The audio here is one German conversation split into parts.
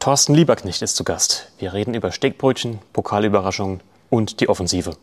Thorsten Lieberknecht ist zu Gast. Wir reden über Steakbrötchen, Pokalüberraschungen und die Offensive.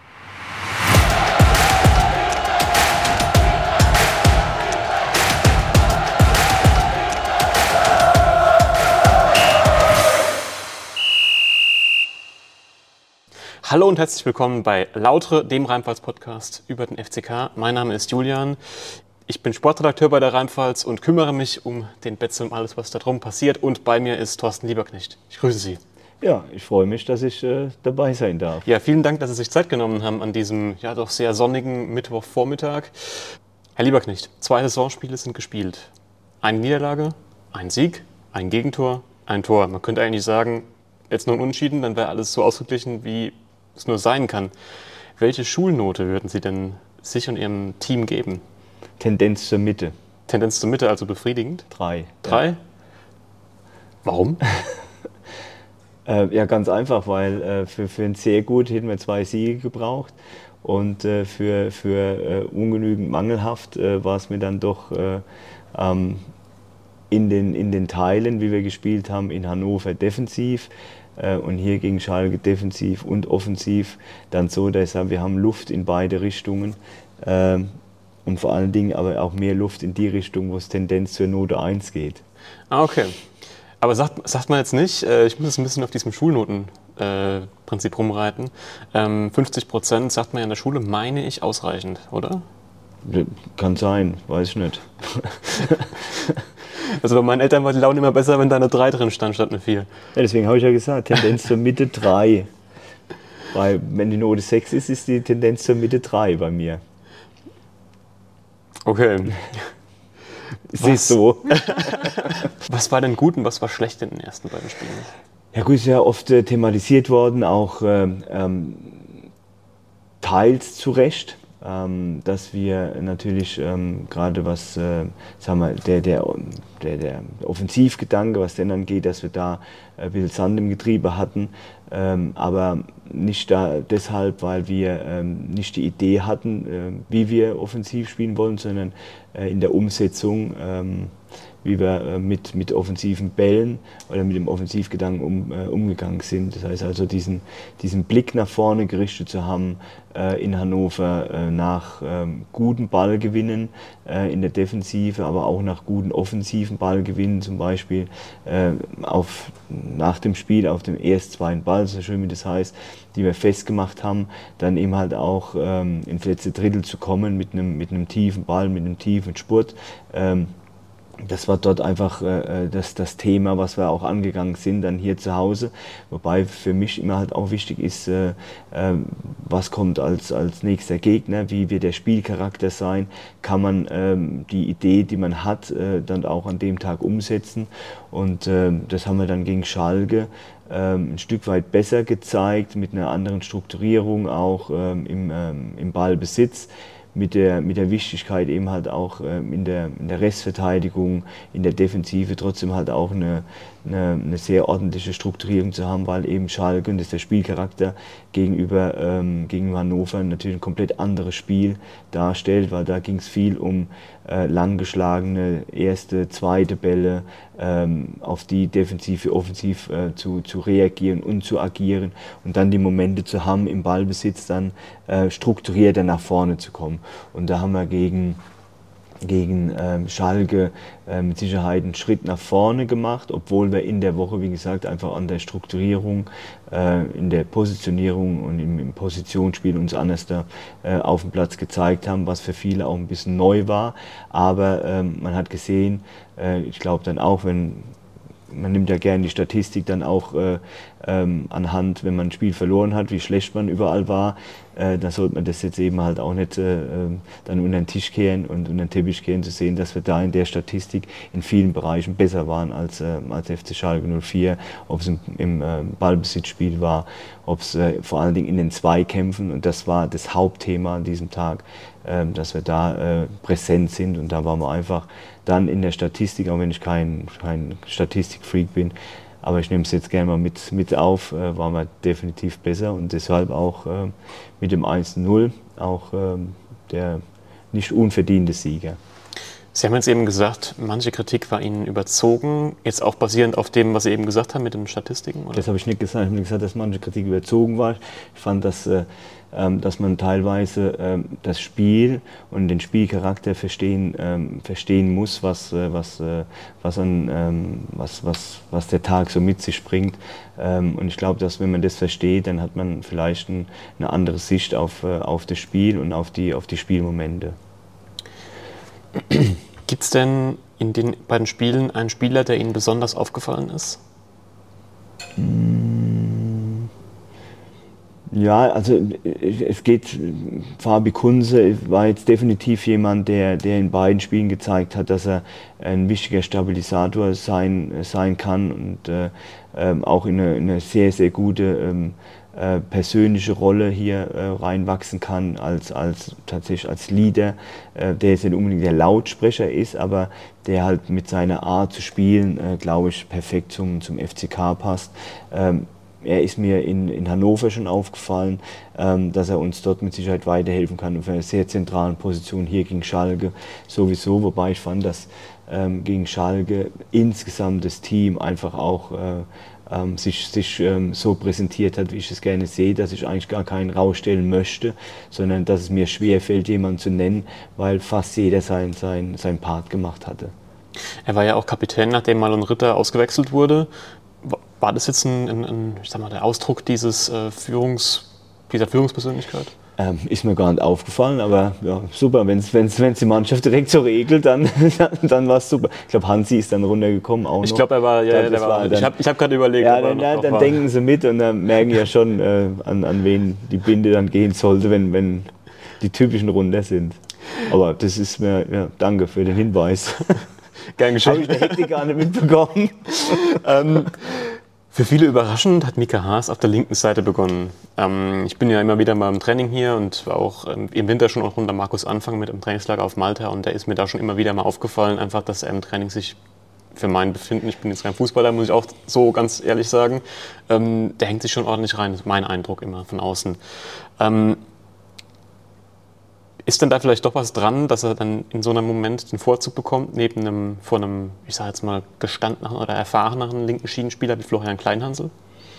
Hallo und herzlich willkommen bei Lautre, dem Rheinpfalz-Podcast über den FCK. Mein Name ist Julian. Ich bin Sportredakteur bei der Rheinpfalz und kümmere mich um den Betze und alles, was da drum passiert. Und bei mir ist Thorsten Lieberknecht. Ich grüße Sie. Ja, ich freue mich, dass ich dabei sein darf. Ja, vielen Dank, dass Sie sich Zeit genommen haben an diesem ja doch sehr sonnigen Mittwochvormittag. Herr Lieberknecht, 2 Saisonspiele sind gespielt. Eine Niederlage, ein Sieg, ein Gegentor, ein Tor. Man könnte eigentlich sagen, jetzt nur ein Unentschieden, dann wäre alles so ausgeglichen, wie es nur sein kann. Welche Schulnote würden Sie denn sich und Ihrem Team geben? Tendenz zur Mitte. Tendenz zur Mitte, also befriedigend? 3. 3? Ja. Warum? Ja, ganz einfach, weil für ein sehr gut hätten wir 2 Siege gebraucht und für ungenügend mangelhaft war es mir dann doch in den Teilen, wie wir gespielt haben, in Hannover defensiv und hier gegen Schalke defensiv und offensiv dann so, dass wir haben Luft in beide Richtungen. Und vor allen Dingen aber auch mehr Luft in die Richtung, wo es Tendenz zur Note 1 geht. Ah, okay. Aber sagt man jetzt nicht, ich muss jetzt ein bisschen auf diesem Schulnotenprinzip rumreiten, 50% sagt man ja in der Schule, meine ich, ausreichend, oder? Kann sein, weiß ich nicht. Also bei meinen Eltern war die Laune immer besser, wenn da eine 3 drin stand, statt eine 4. Ja, deswegen habe ich ja gesagt, Tendenz zur Mitte 3. Weil wenn die Note 6 ist, ist die Tendenz zur Mitte 3 bei mir. Okay. Siehst du. Was war denn gut und was war schlecht in den ersten beiden Spielen? Ja gut, ist ja oft thematisiert worden, auch teils zu Recht, dass wir natürlich gerade was, sagen wir, der Offensivgedanke, was denn angeht, dass wir da ein bisschen Sand im Getriebe hatten, aber nicht deshalb, weil wir nicht die Idee hatten, wie wir offensiv spielen wollen, sondern in der Umsetzung, wie wir mit offensiven Bällen oder mit dem Offensivgedanken umgegangen sind. Das heißt also, diesen Blick nach vorne gerichtet zu haben in Hannover nach guten Ballgewinnen in der Defensive, aber auch nach guten offensiven Ballgewinnen, zum Beispiel nach dem Spiel auf dem ersten, zweiten Ball, so schön wie das heißt, die wir festgemacht haben, dann eben halt auch ins letzte Drittel zu kommen mit einem tiefen Ball, mit einem tiefen Spurt. Das war dort einfach das Thema, was wir auch angegangen sind, dann hier zu Hause. Wobei für mich immer halt auch wichtig ist, was kommt als nächster Gegner, wie wird der Spielcharakter sein, kann man die Idee, die man hat, dann auch an dem Tag umsetzen. Und das haben wir dann gegen Schalke ein Stück weit besser gezeigt, mit einer anderen Strukturierung auch im Ballbesitz. Mit der Wichtigkeit eben halt auch in der Restverteidigung, in der Defensive trotzdem halt auch eine sehr ordentliche Strukturierung zu haben, weil eben Schalke, und das ist der Spielcharakter, gegenüber Hannover natürlich ein komplett anderes Spiel darstellt, weil da ging es viel um langgeschlagene erste, zweite Bälle, auf die defensiv, offensiv zu reagieren und zu agieren und dann die Momente zu haben, im Ballbesitz dann strukturierter nach vorne zu kommen. Und da haben wir gegen Schalke mit Sicherheit einen Schritt nach vorne gemacht, obwohl wir in der Woche, wie gesagt, einfach an der Strukturierung, in der Positionierung und im Positionsspiel uns anders da auf dem Platz gezeigt haben, was für viele auch ein bisschen neu war. Aber man hat gesehen, ich glaube dann auch, man nimmt ja gerne die Statistik dann auch anhand, wenn man ein Spiel verloren hat, wie schlecht man überall war, dann sollte man das jetzt eben halt auch nicht dann unter den Tisch kehren und unter den Teppich kehren, zu sehen, dass wir da in der Statistik in vielen Bereichen besser waren als FC Schalke 04, ob es im Ballbesitzspiel war, ob es vor allen Dingen in den Zweikämpfen, und das war das Hauptthema an diesem Tag, dass wir da präsent sind, und da waren wir einfach dann in der Statistik, auch wenn ich kein Statistikfreak bin, aber ich nehme es jetzt gerne mal mit auf, waren wir definitiv besser, und deshalb auch mit dem 1:0 auch der nicht unverdiente Sieger. Sie haben jetzt eben gesagt, manche Kritik war Ihnen überzogen, jetzt auch basierend auf dem, was Sie eben gesagt haben mit den Statistiken? Oder? Das habe ich nicht gesagt. Ich habe nicht gesagt, dass manche Kritik überzogen war. Ich fand, dass man teilweise das Spiel und den Spielcharakter verstehen muss, was der Tag so mit sich bringt. Und ich glaube, dass wenn man das versteht, dann hat man vielleicht eine andere Sicht auf das Spiel und auf die Spielmomente. Gibt es denn in den beiden Spielen einen Spieler, der Ihnen besonders aufgefallen ist? Ja, also es geht, Fabi Kunze war jetzt definitiv jemand, der in beiden Spielen gezeigt hat, dass er ein wichtiger Stabilisator sein kann und auch in eine sehr, sehr gute persönliche Rolle hier reinwachsen kann, tatsächlich als Leader, der jetzt nicht unbedingt der Lautsprecher ist, aber der halt mit seiner Art zu spielen, glaube ich, perfekt zum FCK passt. Er ist mir in Hannover schon aufgefallen, dass er uns dort mit Sicherheit weiterhelfen kann auf einer sehr zentralen Position hier gegen Schalke sowieso, wobei ich fand, dass gegen Schalke insgesamt das Team einfach auch sich so präsentiert hat, wie ich es gerne sehe, dass ich eigentlich gar keinen rausstellen möchte, sondern dass es mir schwer fällt, jemanden zu nennen, weil fast jeder sein Part gemacht hatte. Er war ja auch Kapitän, nachdem Marlon Ritter ausgewechselt wurde. War das jetzt ich sag mal, der Ausdruck dieser Führungspersönlichkeit? Ist mir gar nicht aufgefallen, aber ja, super. Wenn die Mannschaft direkt so regelt, dann war es super. Ich glaube, Hansi ist dann runtergekommen auch noch. Ich glaube, er war, ja, der war. Ich hab gerade überlegt. Ja, dann denken sie mit und dann merken ja schon, an wen die Binde dann gehen sollte, wenn die typischen runter sind. Aber das ist mir, ja, danke für den Hinweis. Gern geschehen. Habe ich die Hektik gar nicht mitbekommen. Für viele überraschend hat Mika Haas auf der linken Seite begonnen. Ich bin ja immer wieder mal im Training hier und war auch im Winter schon auch unter Markus Anfang mit im Trainingslager auf Malta und der ist mir da schon immer wieder mal aufgefallen, einfach, dass er im Training sich für mein Befinden, ich bin jetzt kein Fußballer, muss ich auch so ganz ehrlich sagen, der hängt sich schon ordentlich rein, das ist mein Eindruck immer von außen. Ist denn da vielleicht doch was dran, dass er dann in so einem Moment den Vorzug bekommt, vor einem, ich sage jetzt mal, gestandenen oder erfahreneren linken Schienenspieler wie Florian Kleinhansel?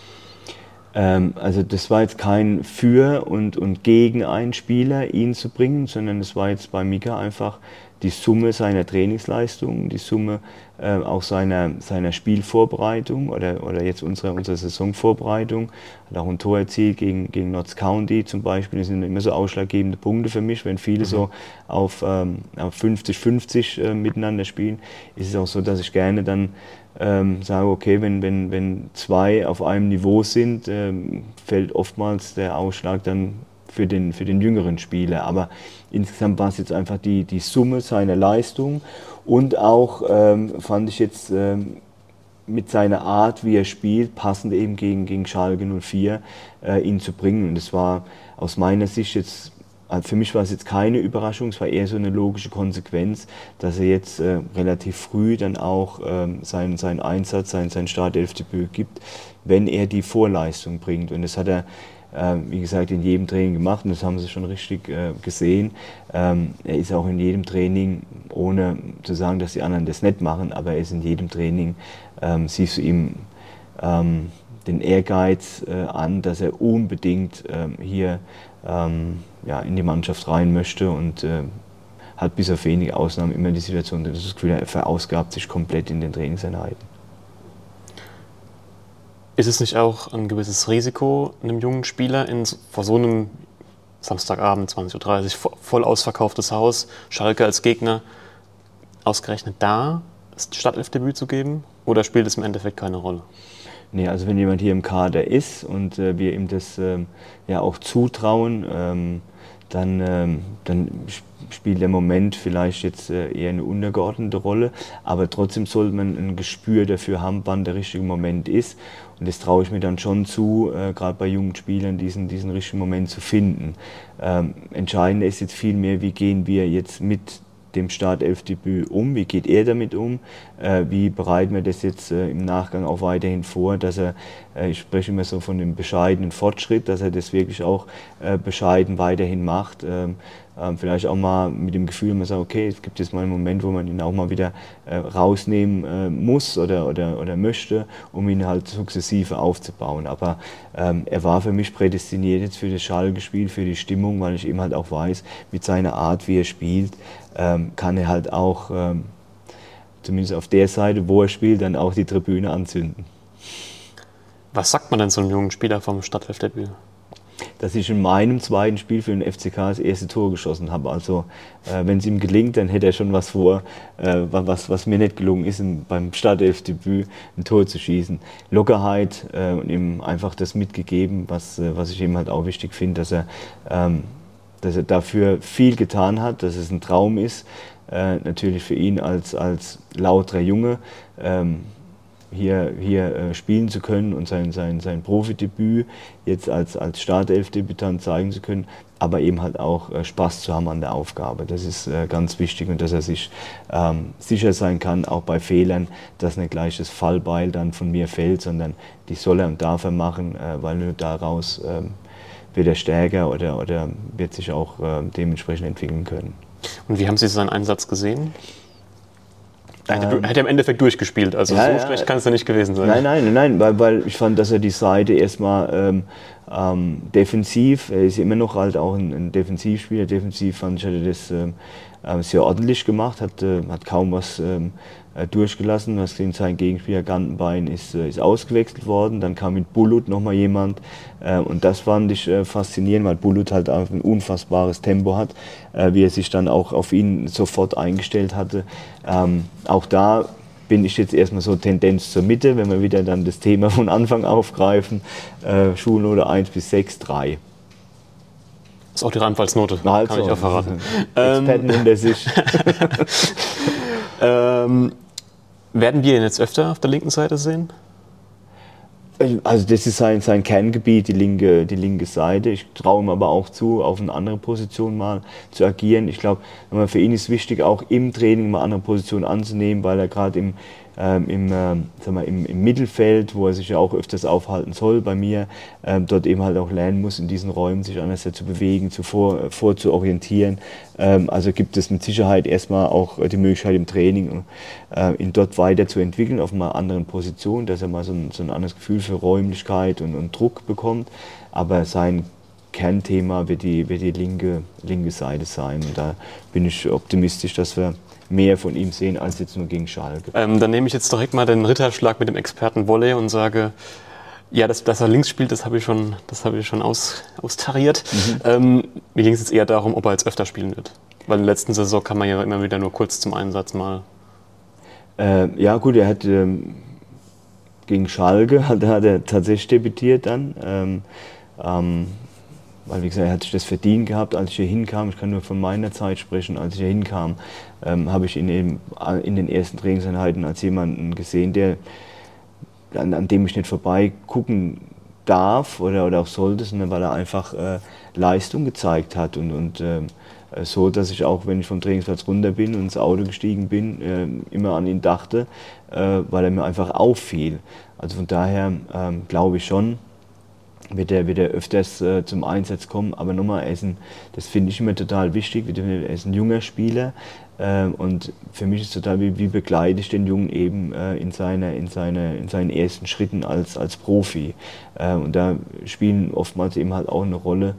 Also das war jetzt kein Für und gegen einen Spieler, ihn zu bringen, sondern es war jetzt bei Mika einfach die Summe seiner Trainingsleistungen, die Summe auch seiner Spielvorbereitung oder jetzt unsere Saisonvorbereitung. Hat auch ein Tor erzielt gegen Notts County zum Beispiel. Das sind immer so ausschlaggebende Punkte für mich. Wenn viele so auf 50-50 miteinander spielen, ist es auch so, dass ich gerne dann sage, okay, wenn zwei auf einem Niveau sind, fällt oftmals der Ausschlag dann für den jüngeren Spieler. Aber insgesamt war es jetzt einfach die Summe seiner Leistung und auch, fand ich jetzt mit seiner Art, wie er spielt, passend eben gegen Schalke 04, ihn zu bringen. Und das war aus meiner Sicht jetzt, für mich war es jetzt keine Überraschung, es war eher so eine logische Konsequenz, dass er jetzt relativ früh dann auch seinen Einsatz, sein Startelfdebüt gibt, wenn er die Vorleistung bringt. Und das hat er, wie gesagt, in jedem Training gemacht und das haben Sie schon richtig gesehen. Er ist auch in jedem Training, ohne zu sagen, dass die anderen das nicht machen, aber er ist in jedem Training, siehst du ihm den Ehrgeiz an, dass er unbedingt hier in die Mannschaft rein möchte und hat bis auf wenige Ausnahmen immer die Situation, dass das Gefühl, er verausgabt sich komplett in den Trainingseinheiten. Ist es nicht auch ein gewisses Risiko, einem jungen Spieler vor so einem Samstagabend, 20:30 Uhr, voll ausverkauftes Haus, Schalke als Gegner, ausgerechnet da das Startelfdebüt zu geben? Oder spielt es im Endeffekt keine Rolle? Nee, also wenn jemand hier im Kader ist und wir ihm das auch zutrauen, dann spielt der Moment vielleicht jetzt eher eine untergeordnete Rolle, aber trotzdem sollte man ein Gespür dafür haben, wann der richtige Moment ist. Und das traue ich mir dann schon zu, gerade bei jungen Spielern, diesen richtigen Moment zu finden. Entscheidend ist jetzt vielmehr, wie gehen wir jetzt mit dem Startelfdebüt um, wie geht er damit um, wie bereiten wir das jetzt im Nachgang auch weiterhin vor, dass er, ich spreche immer so von dem bescheidenen Fortschritt, dass er das wirklich auch bescheiden weiterhin macht, vielleicht auch mal mit dem Gefühl, man sagt, okay, es gibt jetzt mal einen Moment, wo man ihn auch mal wieder rausnehmen muss oder möchte, um ihn halt sukzessive aufzubauen. Aber er war für mich prädestiniert jetzt für das Schalke-Spiel, für die Stimmung, weil ich eben halt auch weiß, mit seiner Art, wie er spielt, kann er halt auch, zumindest auf der Seite, wo er spielt, dann auch die Tribüne anzünden. Was sagt man denn so einem jungen Spieler vom Startelfdebüt? Dass ich in meinem zweiten Spiel für den FCK das erste Tor geschossen habe. Also wenn es ihm gelingt, dann hätte er schon was vor, was mir nicht gelungen ist, beim Startelfdebüt ein Tor zu schießen. Lockerheit und ihm einfach das mitgegeben, was ich ihm halt auch wichtig finde, dass er dafür viel getan hat, dass es ein Traum ist, natürlich für ihn als lauterer Junge, hier spielen zu können und sein Profidebüt jetzt als Startelf-Debütant zeigen zu können, aber eben halt auch Spaß zu haben an der Aufgabe. Das ist ganz wichtig und dass er sich sicher sein kann, auch bei Fehlern, dass nicht gleich das Fallbeil dann von mir fällt, sondern die soll er und darf er machen, weil nur daraus wird er stärker oder wird sich auch dementsprechend entwickeln können. Und wie haben Sie seinen Einsatz gesehen? Er hat ja im Endeffekt durchgespielt, also so schlecht kann es ja nicht gewesen sein. Nein, weil ich fand, dass er die Seite erstmal defensiv, er ist immer noch halt auch ein Defensivspieler, defensiv fand ich, hat er das sehr ordentlich gemacht, hat kaum was durchgelassen. Du hast gesehen, sein Gegenspieler Gantenbein ist ausgewechselt worden, dann kam mit Bulut nochmal jemand und das fand ich faszinierend, weil Bulut halt auch ein unfassbares Tempo hat, wie er sich dann auch auf ihn sofort eingestellt hatte. Auch da bin ich jetzt erstmal so Tendenz zur Mitte, wenn wir wieder dann das Thema von Anfang aufgreifen, Schulnote 1 bis 6, 3. Das ist auch die Rheinpfalz-Note, kann ich auch verraten. Experten unter sich. Werden wir ihn jetzt öfter auf der linken Seite sehen? Also das ist sein Kerngebiet, die linke Seite. Ich traue ihm aber auch zu, auf eine andere Position mal zu agieren. Ich glaube, für ihn ist wichtig, auch im Training mal andere Positionen anzunehmen, weil er gerade im Mittelfeld, wo er sich ja auch öfters aufhalten soll bei mir, dort eben halt auch lernen muss, in diesen Räumen sich anders zu bewegen, vorzuorientieren. Also gibt es mit Sicherheit erstmal auch die Möglichkeit im Training, ihn dort weiterzuentwickeln auf einer anderen Position, dass er mal so ein anderes Gefühl für Räumlichkeit und Druck bekommt. Aber sein Kernthema wird die linke Seite sein. Und da bin ich optimistisch, dass wir mehr von ihm sehen als jetzt nur gegen Schalke. Dann nehme ich jetzt direkt mal den Ritterschlag mit dem Experten Volley und sage, ja, dass er links spielt, das habe ich schon austariert. Mir ging es jetzt eher darum, ob er jetzt öfter spielen wird. Weil in der letzten Saison kam man ja immer wieder nur kurz zum Einsatz mal. Ja gut, er hat gegen Schalke hat er tatsächlich debütiert dann. Weil, wie gesagt, er hat sich das verdient gehabt, als ich hier hinkam. Ich kann nur von meiner Zeit sprechen. Als ich hier hinkam, habe ich ihn eben in den ersten Trainingseinheiten als jemanden gesehen, an dem ich nicht vorbei gucken darf oder auch sollte, sondern weil er einfach Leistung gezeigt hat. Und so, dass ich auch, wenn ich vom Trainingsplatz runter bin und ins Auto gestiegen bin, immer an ihn dachte, weil er mir einfach auffiel. Also von daher glaube ich schon, wird er öfters zum Einsatz kommen, aber nochmal, das finde ich immer total wichtig, er ist ein junger Spieler und für mich ist total, wie begleite ich den Jungen eben in seinen ersten Schritten als Profi. Und da spielen oftmals eben halt auch eine Rolle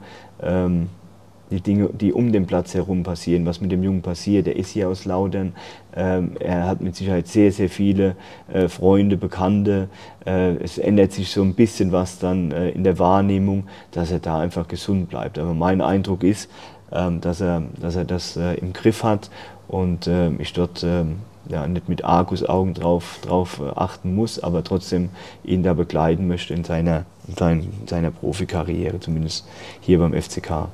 die Dinge, die um den Platz herum passieren, was mit dem Jungen passiert. Er ist hier aus Lautern, er hat mit Sicherheit sehr, sehr viele Freunde, Bekannte. Es ändert sich so ein bisschen was dann in der Wahrnehmung, dass er da einfach gesund bleibt. Aber mein Eindruck ist, dass er das im Griff hat und ich dort nicht mit Argusaugen drauf achten muss, aber trotzdem ihn da begleiten möchte in seiner Profikarriere, zumindest hier beim FCK.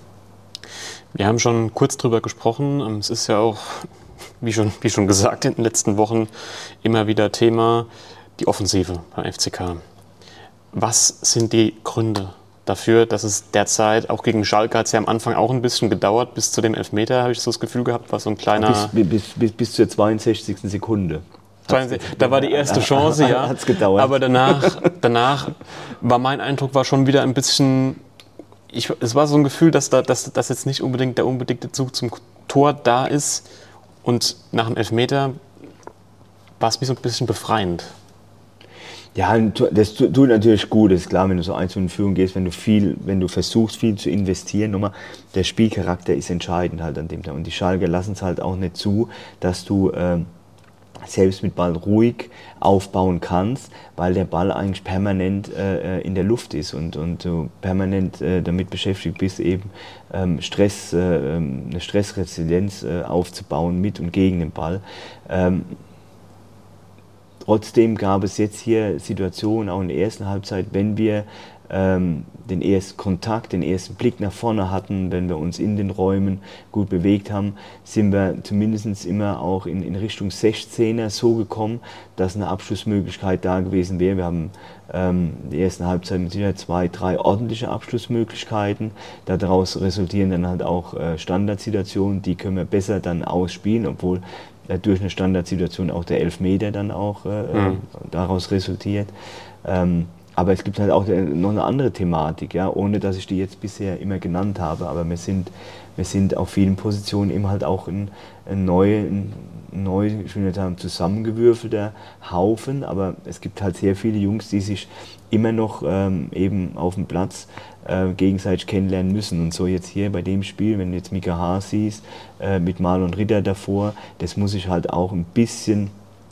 Wir haben schon kurz drüber gesprochen. Es ist ja auch, wie schon gesagt, in den letzten Wochen immer wieder Thema, die Offensive beim FCK. Was sind die Gründe dafür, dass es derzeit, auch gegen Schalke hat es ja am Anfang auch ein bisschen gedauert, bis zu dem Elfmeter, habe ich so das Gefühl gehabt, war so ein kleiner... Bis zur 62. Sekunde. Da war die erste Chance, ja. Hat's gedauert. Aber danach war mein Eindruck, war schon wieder ein bisschen... es war so ein Gefühl, dass jetzt nicht unbedingt der unbedingte Zug zum Tor da ist. Und nach dem Elfmeter war es wie so ein bisschen befreiend. Ja, das tut natürlich gut, das ist klar, wenn du so 1 in Führung gehst, wenn du versuchst, viel zu investieren, nochmal, der Spielcharakter ist entscheidend halt an dem Tag. Und die Schalker lassen es halt auch nicht zu, dass du selbst mit Ball ruhig aufbauen kannst, weil der Ball eigentlich permanent in der Luft ist und du permanent damit beschäftigt bist, eben eine Stressresilienz aufzubauen mit und gegen den Ball. Trotzdem gab es jetzt hier Situationen, auch in der ersten Halbzeit, wenn wir den ersten Kontakt, den ersten Blick nach vorne hatten, wenn wir uns in den Räumen gut bewegt haben, sind wir zumindest immer auch in Richtung 16er so gekommen, dass eine Abschlussmöglichkeit da gewesen wäre. Wir haben in der ersten Halbzeit mit Sicherheit 2, 3 ordentliche Abschlussmöglichkeiten. Daraus resultieren dann halt auch Standardsituationen, die können wir besser dann ausspielen, obwohl durch eine Standardsituation auch der Elfmeter dann auch daraus resultiert. Aber es gibt halt auch noch eine andere Thematik, ja, ohne dass ich die jetzt bisher immer genannt habe. Aber wir sind auf vielen Positionen eben halt auch ein neu, ich will nicht sagen zusammengewürfelter Haufen, aber es gibt halt sehr viele Jungs, die sich immer noch eben auf dem Platz gegenseitig kennenlernen müssen. Und so jetzt hier bei dem Spiel, wenn du jetzt Mika Haas siehst, mit Marlon Ritter davor, das muss ich halt auch ein bisschen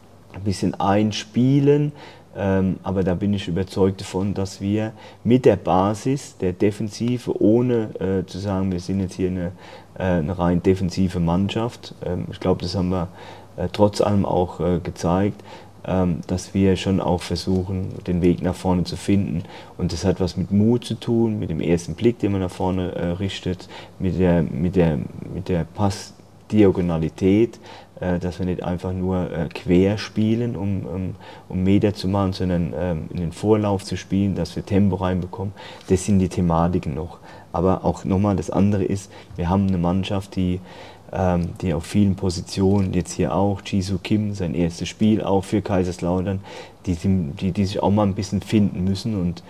einspielen. Aber da bin ich überzeugt davon, dass wir mit der Basis der Defensive, ohne zu sagen, wir sind jetzt hier eine rein defensive Mannschaft, ich glaube, das haben wir trotz allem auch gezeigt, dass wir schon auch versuchen, den Weg nach vorne zu finden. Und das hat was mit Mut zu tun, mit dem ersten Blick, den man nach vorne richtet, mit der Passdiagonalität, dass wir nicht einfach nur quer spielen, um Meter zu machen, sondern in den Vorlauf zu spielen, dass wir Tempo reinbekommen. Das sind die Thematiken noch. Aber auch nochmal das andere ist, wir haben eine Mannschaft, die auf vielen Positionen, jetzt hier auch, Jisoo Kim, sein erstes Spiel auch für Kaiserslautern, die sich auch mal ein bisschen finden müssen. Und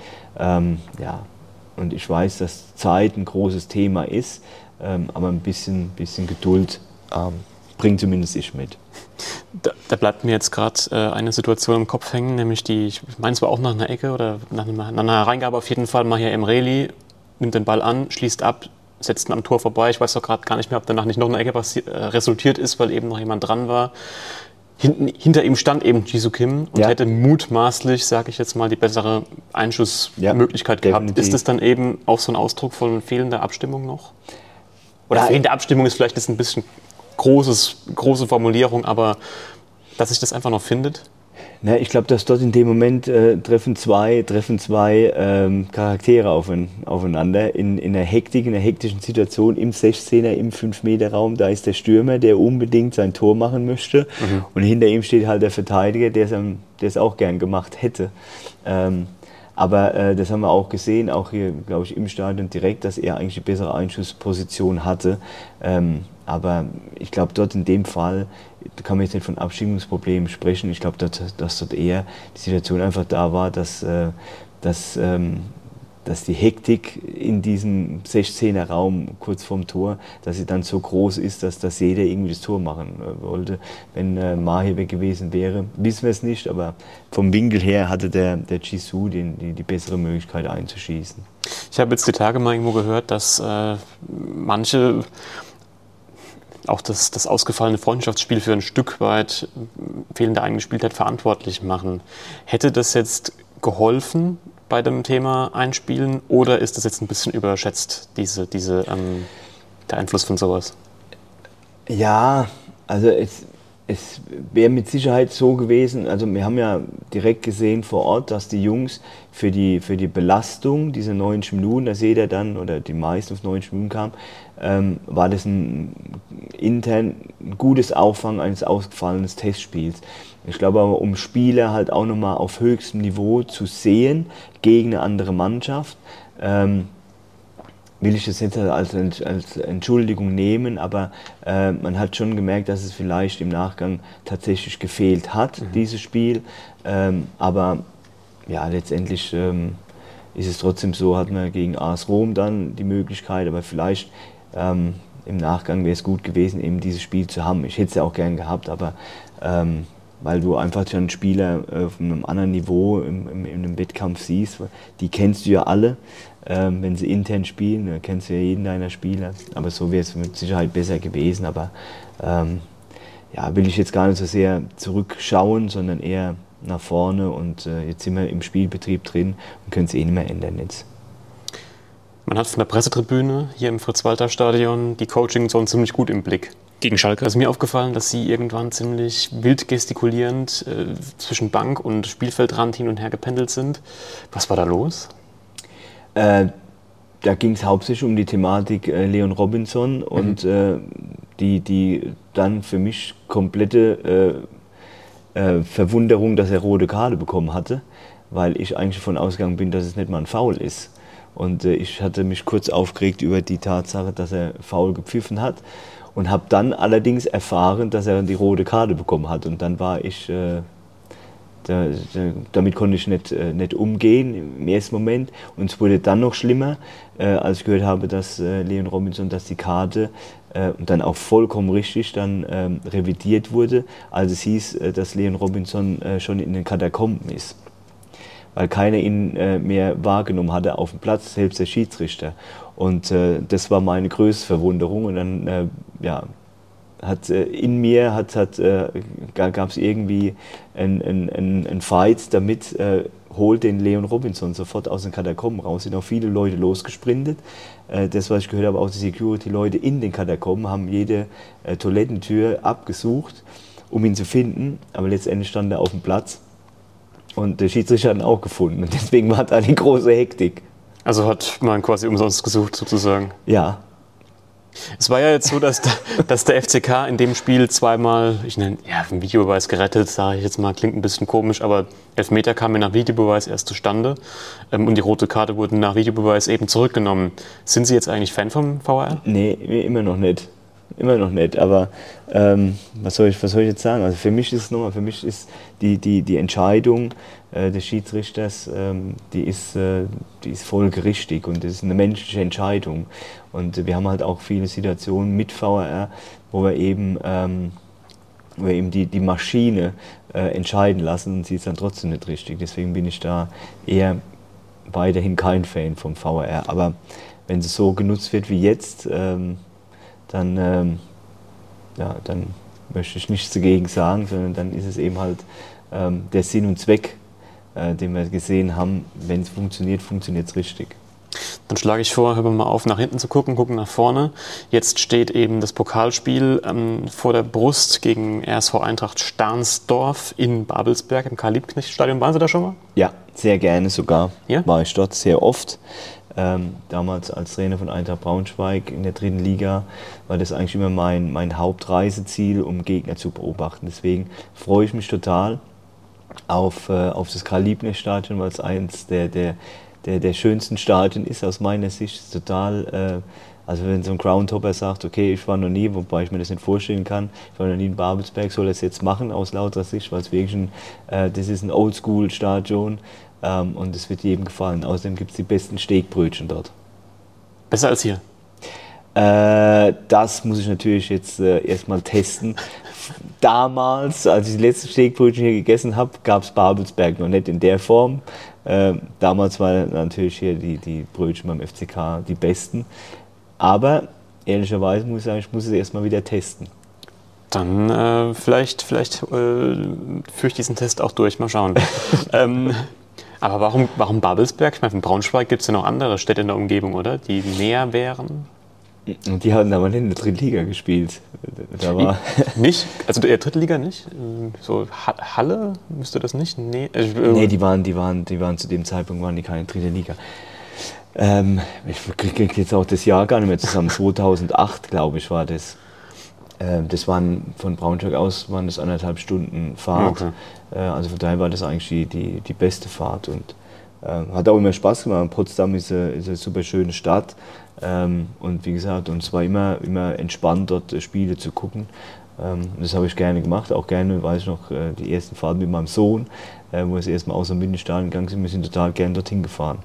und ich weiß, dass Zeit ein großes Thema ist, aber ein bisschen Geduld bringt zumindest ich mit. Da bleibt mir jetzt gerade eine Situation im Kopf hängen, nämlich ich meine, es war auch nach einer Ecke oder nach einer Hereingabe auf jeden Fall. Mahir Emreli nimmt den Ball an, schließt ab, setzt ihn am Tor vorbei. Ich weiß doch gerade gar nicht mehr, ob danach nicht noch eine Ecke resultiert ist, weil eben noch jemand dran war. Hinter ihm stand eben Jisoo Kim und hätte mutmaßlich, sage ich jetzt mal, die bessere Einschussmöglichkeit gehabt. Definitiv. Ist das dann eben auch so ein Ausdruck von fehlender Abstimmung noch? Oder fehlende Abstimmung ist vielleicht ein bisschen große Formulierung, aber dass sich das einfach noch findet? Na, ich glaube, dass dort in dem Moment treffen zwei Charaktere aufeinander in einer hektischen Situation im 16er, im 5-Meter-Raum. Da ist der Stürmer, der unbedingt sein Tor machen möchte. Und hinter ihm steht halt der Verteidiger, der es auch gern gemacht hätte. Aber das haben wir auch gesehen, auch hier, glaube ich, im Stadion direkt, dass er eigentlich die bessere Einschussposition hatte. Aber ich glaube, dort in dem Fall, da kann man jetzt nicht von Abstimmungsproblemen sprechen. Ich glaube, dass dort eher die Situation einfach da war, dass die Hektik in diesem 16er Raum kurz vorm Tor, dass sie dann so groß ist, dass jeder irgendwie das Tor machen wollte. Wenn Mahir weg gewesen wäre, wissen wir es nicht, aber vom Winkel her hatte der Jisoo die bessere Möglichkeit einzuschießen. Ich habe jetzt die Tage mal irgendwo gehört, dass manche auch das ausgefallene Freundschaftsspiel für ein Stück weit fehlende Eingespieltheit verantwortlich machen. Hätte das jetzt geholfen bei dem Thema Einspielen oder ist das jetzt ein bisschen überschätzt, der Einfluss von sowas? Ja, also es wäre mit Sicherheit so gewesen, also wir haben ja direkt gesehen vor Ort, dass die Jungs für die Belastung dieser 90 Minuten, dass jeder dann oder die meisten auf 90 Minuten kam, war das intern ein gutes Auffangen eines ausgefallenen Testspiels. Ich glaube aber, um Spieler halt auch nochmal auf höchstem Niveau zu sehen gegen eine andere Mannschaft, will ich das jetzt als Entschuldigung nehmen, aber man hat schon gemerkt, dass es vielleicht im Nachgang tatsächlich gefehlt hat, dieses Spiel. Aber ja, letztendlich ist es trotzdem so, hat man gegen AS Rom dann die Möglichkeit, aber vielleicht im Nachgang wäre es gut gewesen, eben dieses Spiel zu haben. Ich hätte es ja auch gern gehabt, aber weil du einfach schon Spieler auf einem anderen Niveau in einem Wettkampf siehst, die kennst du ja alle, wenn sie intern spielen, dann kennst du ja jeden deiner Spieler, aber so wäre es mit Sicherheit besser gewesen, aber ja, will ich jetzt gar nicht so sehr zurückschauen, sondern eher nach vorne und jetzt sind wir im Spielbetrieb drin und können es eh nicht mehr ändern jetzt. Man hat von der Pressetribüne hier im Fritz-Walter-Stadion die Coaching-Zone ziemlich gut im Blick. Gegen Schalke ist mir aufgefallen, dass sie irgendwann ziemlich wild gestikulierend zwischen Bank und Spielfeldrand hin und her gependelt sind. Was war da los? Da ging es hauptsächlich um die Thematik Leon Robinson und die dann für mich komplette Verwunderung, dass er rote Karte bekommen hatte, weil ich eigentlich davon ausgegangen bin, dass es nicht mal ein Foul ist. Und ich hatte mich kurz aufgeregt über die Tatsache, dass er Foul gepfiffen hat und habe dann allerdings erfahren, dass er die rote Karte bekommen hat. Und dann war ich, damit konnte ich nicht umgehen im ersten Moment. Und es wurde dann noch schlimmer, als ich gehört habe, dass Leon Robinson, dass die Karte und dann auch vollkommen richtig dann revidiert wurde, als es hieß, dass Leon Robinson schon in den Katakomben ist. Weil keiner ihn mehr wahrgenommen hatte auf dem Platz, selbst der Schiedsrichter. Und das war meine größte Verwunderung. Und dann hat in mir gab es irgendwie ein Fight damit, holt den Leon Robinson sofort aus den Katakomben raus. Sind auch viele Leute losgesprintet. Das, was ich gehört habe, auch die Security-Leute in den Katakomben haben jede Toilettentür abgesucht, um ihn zu finden. Aber letztendlich stand er auf dem Platz. Und der Schiedsrichter hat ihn auch gefunden. Und deswegen war da die große Hektik. Also hat man quasi umsonst gesucht, sozusagen? Ja. Es war ja jetzt so, dass der FCK in dem Spiel zweimal, einen Videobeweis gerettet, sage ich jetzt mal, klingt ein bisschen komisch, aber Elfmeter kamen nach Videobeweis erst zustande und die rote Karte wurde nach Videobeweis eben zurückgenommen. Sind Sie jetzt eigentlich Fan vom VAR? Nee, immer noch nicht. Immer noch nicht, aber was soll ich jetzt sagen? Also für mich ist die Entscheidung des Schiedsrichters, die ist folgerichtig und das ist eine menschliche Entscheidung. Und wir haben halt auch viele Situationen mit VAR, wo wir eben die Maschine entscheiden lassen und sie ist dann trotzdem nicht richtig. Deswegen bin ich da eher weiterhin kein Fan vom VAR. Aber wenn es so genutzt wird wie jetzt, dann möchte ich nichts dagegen sagen, sondern dann ist es eben halt der Sinn und Zweck, den wir gesehen haben. Wenn es funktioniert, funktioniert es richtig. Dann schlage ich vor, hören wir mal auf, nach hinten zu gucken nach vorne. Jetzt steht eben das Pokalspiel vor der Brust gegen RSV Eintracht Stahnsdorf in Babelsberg im Karl-Liebknecht-Stadion. Waren Sie da schon mal? Ja, sehr gerne sogar. Ja? War ich dort sehr oft. Damals als Trainer von Eintracht Braunschweig in der 3. Liga war das eigentlich immer mein Hauptreiseziel, um Gegner zu beobachten. Deswegen freue ich mich total auf das Karl-Liebknecht-Stadion, weil es eins der schönsten Stadien ist aus meiner Sicht. Total, also wenn so ein Groundhopper sagt, okay, ich war noch nie, wobei ich mir das nicht vorstellen kann, ich war noch nie in Babelsberg, soll das jetzt machen aus lauter Sicht, weil es wirklich das ist ein Oldschool-Stadion. Und es wird jedem gefallen. Außerdem gibt es die besten Steakbrötchen dort. Besser als hier? Das muss ich natürlich jetzt erstmal testen. Damals, als ich die letzten Steakbrötchen hier gegessen habe, gab es Babelsberg noch nicht in der Form. Damals waren natürlich hier die Brötchen beim FCK die besten. Aber ehrlicherweise muss ich sagen, ich muss es erstmal wieder testen. Dann vielleicht führe ich diesen Test auch durch. Mal schauen. Aber warum Babelsberg? Ich meine, von Braunschweig gibt es ja noch andere Städte in der Umgebung, oder? Die näher wären? Und die hatten aber nicht in der 3. Liga gespielt. Da war nicht? Also der 3. Liga nicht? So Halle müsste das nicht? Nee, die waren zu dem Zeitpunkt waren die keine 3. Liga. Ich kriege jetzt auch das Jahr gar nicht mehr zusammen. 2008, glaube ich, war das. Das waren von Braunschweig aus waren das 1,5 Stunden Fahrt. Okay. Also von daher war das eigentlich die beste Fahrt und hat auch immer Spaß gemacht. Potsdam ist eine super schöne Stadt und wie gesagt, und es war immer entspannt, dort Spiele zu gucken. Das habe ich gerne gemacht, auch gerne, weiß ich noch, die ersten Fahrten mit meinem Sohn, wo wir das erste Mal aus dem Mündenstadion gegangen sind, wir sind total gerne dorthin gefahren.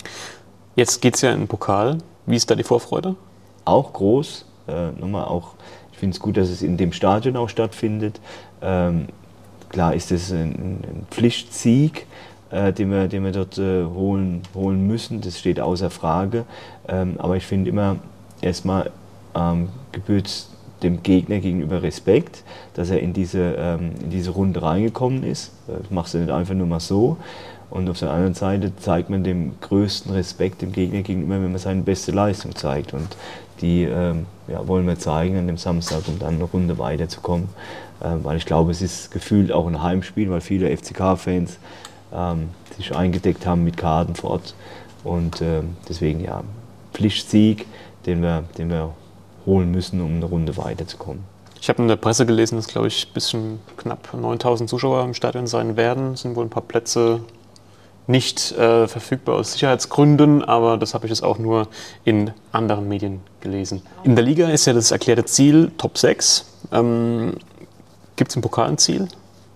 Jetzt geht es ja in den Pokal. Wie ist da die Vorfreude? Auch groß. Ich finde es gut, dass es in dem Stadion auch stattfindet. Klar ist es ein Pflichtsieg, den wir dort holen müssen. Das steht außer Frage. Aber ich finde immer, erstmal gebührt dem Gegner gegenüber Respekt, dass er in diese Runde reingekommen ist. Das machst du nicht einfach nur mal so. Und auf der anderen Seite zeigt man dem größten Respekt dem Gegner gegenüber, wenn man seine beste Leistung zeigt. Und die wollen wir zeigen an dem Samstag, um dann eine Runde weiterzukommen. Weil ich glaube, es ist gefühlt auch ein Heimspiel, weil viele FCK-Fans sich eingedeckt haben mit Karten vor Ort. Und deswegen ja, Pflichtsieg, den wir holen müssen, um eine Runde weiterzukommen. Ich habe in der Presse gelesen, dass, glaube ich, ein bisschen knapp 9.000 Zuschauer im Stadion sein werden. Es sind wohl ein paar Plätze nicht verfügbar aus Sicherheitsgründen, aber das habe ich jetzt auch nur in anderen Medien gelesen. In der Liga ist ja das erklärte Ziel Top 6. Gibt es im Pokal ein Ziel?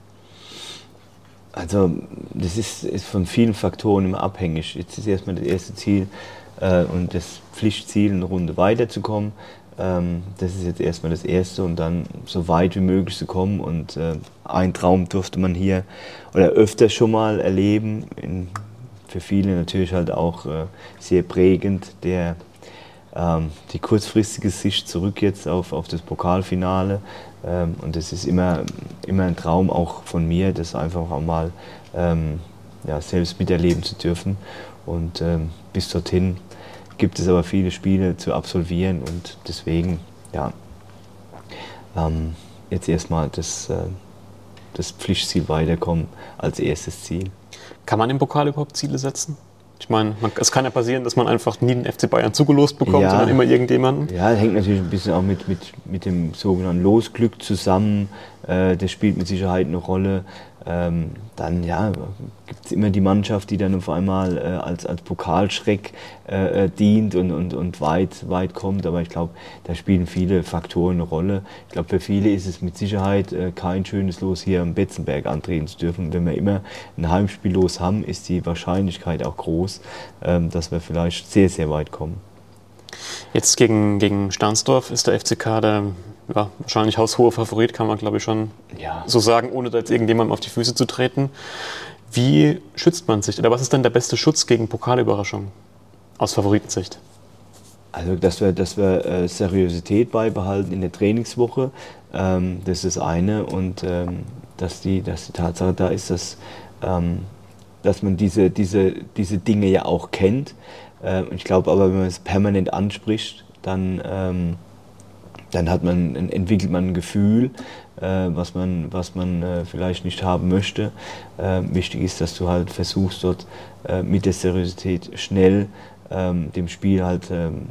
Also das ist von vielen Faktoren immer abhängig. Jetzt ist erstmal das erste Ziel und das Pflichtziel, eine Runde weiterzukommen. Das ist jetzt erstmal das Erste und dann so weit wie möglich zu kommen. Und ein Traum durfte man hier oder öfter schon mal erleben. Für viele natürlich halt auch sehr prägend, die kurzfristige Sicht zurück jetzt auf das Pokalfinale. Und das ist immer ein Traum auch von mir, das einfach auch mal selbst miterleben zu dürfen. Und bis dorthin gibt es aber viele Spiele zu absolvieren und deswegen jetzt erstmal das Pflichtziel weiterkommen als erstes Ziel. Kann man im Pokal überhaupt Ziele setzen? Ich meine, es kann ja passieren, dass man einfach nie den FC Bayern zugelost bekommt, sondern immer irgendjemanden. Ja, das hängt natürlich ein bisschen auch mit dem sogenannten Losglück zusammen. Das spielt mit Sicherheit eine Rolle. Dann gibt es immer die Mannschaft, die dann auf einmal als Pokalschreck dient und weit kommt. Aber ich glaube, da spielen viele Faktoren eine Rolle. Ich glaube, für viele ist es mit Sicherheit kein schönes Los, hier am Betzenberg antreten zu dürfen. Wenn wir immer ein Heimspiel los haben, ist die Wahrscheinlichkeit auch groß, dass wir vielleicht sehr, sehr weit kommen. Jetzt gegen Stahnsdorf ist der FCK der wahrscheinlich haushohe Favorit, kann man glaube ich schon so sagen, ohne da jetzt irgendjemandem auf die Füße zu treten. Wie schützt man sich? Oder was ist denn der beste Schutz gegen Pokalüberraschungen aus Favoritensicht? Also, dass wir Seriosität beibehalten in der Trainingswoche, das ist das eine. Und dass die Tatsache da ist, dass man diese Dinge ja auch kennt. Ich glaube aber, wenn man es permanent anspricht, dann entwickelt man ein Gefühl, was man vielleicht nicht haben möchte. Wichtig ist, dass du halt versuchst, dort mit der Seriosität schnell dem Spiel halt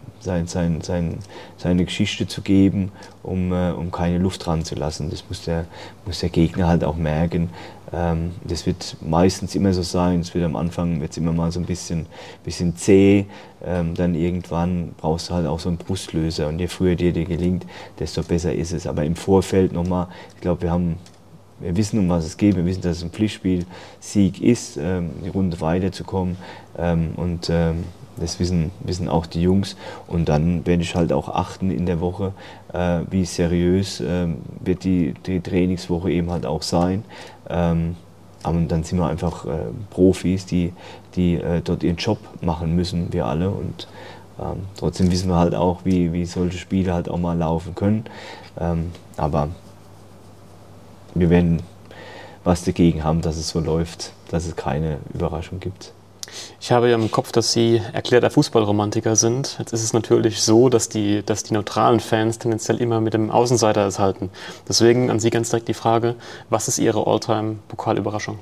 seine Geschichte zu geben, um keine Luft dran zu lassen. Das muss der Gegner halt auch merken. Das wird meistens immer so sein, es wird am Anfang wird's immer mal so ein bisschen zäh, dann irgendwann brauchst du halt auch so einen Brustlöser und je früher dir gelingt, desto besser ist es. Aber im Vorfeld nochmal, ich glaube, wir wissen, um was es geht, wir wissen, dass es ein Pflichtspiel-Sieg ist, die Runde weiterzukommen und das wissen auch die Jungs und dann werde ich halt auch achten in der Woche, wie seriös wird die Trainingswoche eben halt auch sein. Aber dann sind wir einfach Profis, die dort ihren Job machen müssen, wir alle. Und trotzdem wissen wir halt auch, wie solche Spiele halt auch mal laufen können. Aber wir werden was dagegen haben, dass es so läuft, dass es keine Überraschung gibt. Ich habe ja im Kopf, dass Sie erklärter Fußballromantiker sind. Jetzt ist es natürlich so, dass die neutralen Fans tendenziell immer mit dem Außenseiter es halten. Deswegen an Sie ganz direkt die Frage, was ist Ihre All-Time-Pokalüberraschung?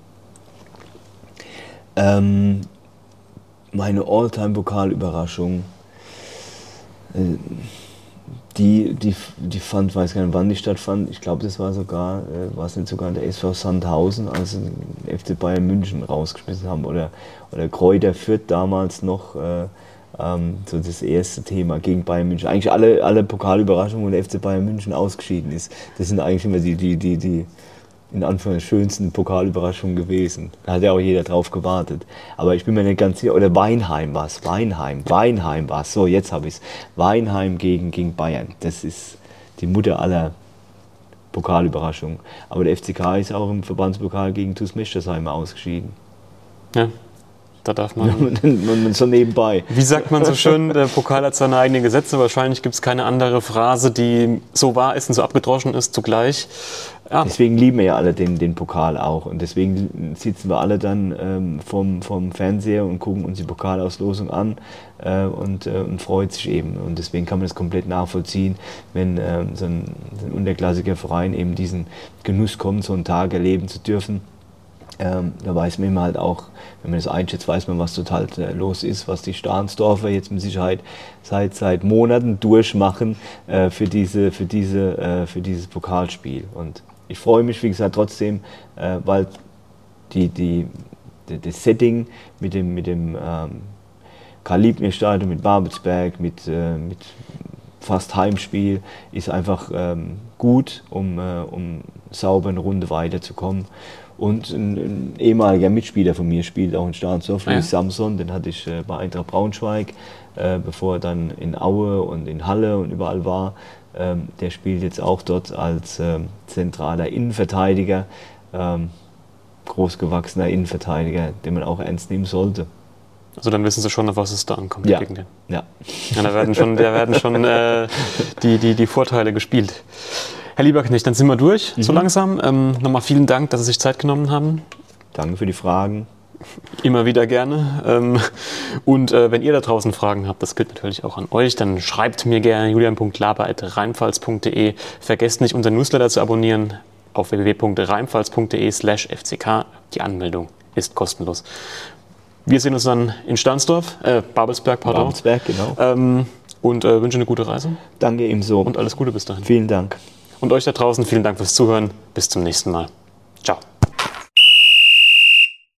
Meine All-Time-Pokalüberraschung, die fand, weiß gar nicht, wann die stattfand. Ich glaube, das war es nicht sogar der SV Sandhausen, als sie den FC Bayern München rausgeschmissen haben. Oder Kräuter Fürth damals noch, so das erste Thema gegen Bayern München. Eigentlich alle Pokalüberraschungen, wo der FC Bayern München ausgeschieden ist. Das sind eigentlich immer in Anführungszeichen schönsten Pokalüberraschungen gewesen. Da hat ja auch jeder drauf gewartet. Aber ich bin mir nicht ganz sicher, oder Weinheim war es, Weinheim war es. So, jetzt habe ich es. Weinheim gegen Bayern. Das ist die Mutter aller Pokalüberraschungen. Aber der FCK ist auch im Verbandspokal gegen TuS Mechtersheim ausgeschieden. Ja, da darf man... so nebenbei. Wie sagt man so schön, der Pokal hat seine eigenen Gesetze. Wahrscheinlich gibt es keine andere Phrase, die so wahr ist und so abgedroschen ist zugleich. Ja. Deswegen lieben wir ja alle den Pokal auch. Und deswegen sitzen wir alle dann vom Fernseher und gucken uns die Pokalauslosung an und freut sich eben. Und deswegen kann man das komplett nachvollziehen, wenn so ein unterklassiger Verein eben diesen Genuss kommt, so einen Tag erleben zu dürfen. Da weiß man immer halt auch, wenn man das einschätzt, weiß man, was total los ist, was die Stahnsdorfer jetzt mit Sicherheit seit Monaten durchmachen für dieses Pokalspiel. Und ich freue mich, wie gesagt, trotzdem, weil das Setting mit dem Karl-Liebknecht-Stadion, mit Babelsberg, mit fast Heimspiel, ist einfach gut, um sauber eine Runde weiterzukommen. Und ein ehemaliger Mitspieler von mir spielt auch in Stahnsdorf, Luis Samson, den hatte ich bei Eintracht Braunschweig, bevor er dann in Aue und in Halle und überall war. Der spielt jetzt auch dort als zentraler Innenverteidiger, großgewachsener Innenverteidiger, den man auch ernst nehmen sollte. Also dann wissen Sie schon, auf was es da ankommt gegen den. Ja. Ja, da werden schon die Vorteile gespielt. Herr Lieberknecht, dann sind wir durch, so langsam. Nochmal vielen Dank, dass Sie sich Zeit genommen haben. Danke für die Fragen. Immer wieder gerne. Und wenn ihr da draußen Fragen habt, das gilt natürlich auch an euch, dann schreibt mir gerne julian.laber@rheinpfalz.de. Vergesst nicht, unseren Newsletter zu abonnieren auf www.rheinpfalz.de/fck. Die Anmeldung ist kostenlos. Wir sehen uns dann in Babelsberg, pardon. Babelsberg, genau. Und wünsche eine gute Reise. Danke ebenso. Und alles Gute bis dahin. Vielen Dank. Und euch da draußen vielen Dank fürs Zuhören. Bis zum nächsten Mal. Ciao.